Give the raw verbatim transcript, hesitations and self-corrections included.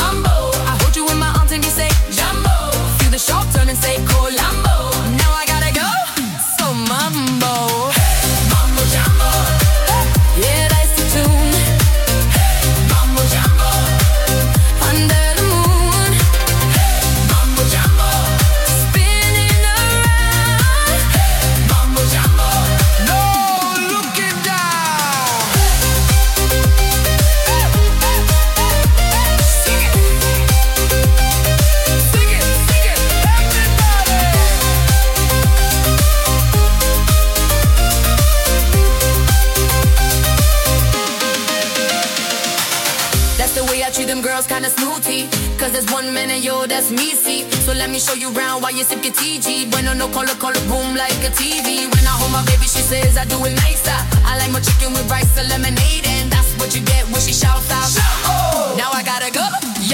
mambo. I hold you in my arms and you say jumbo. Feel the sharp turn and say Colombo. Now I gotta go, so mambo. Hey, mambo jumbo. Yeah, that's the tune. Hey, mambo jumbo. Under the moon. Hey, mambo jumbo. Spinning around. Hey, mambo jumbo. No looking down. Sing it. Sing it, sing it, everybody. That's the way I treat them girls, kinda snooty. Cause there's one man and yo, that's me, see. So let me show you round while you sip your T G. Bueno, no, call it, call it boom like a T V. When I hold my baby, she says I do it nicer. I like my chicken with rice and lemonade. And that's what you get when she shouts out. Now I gotta go,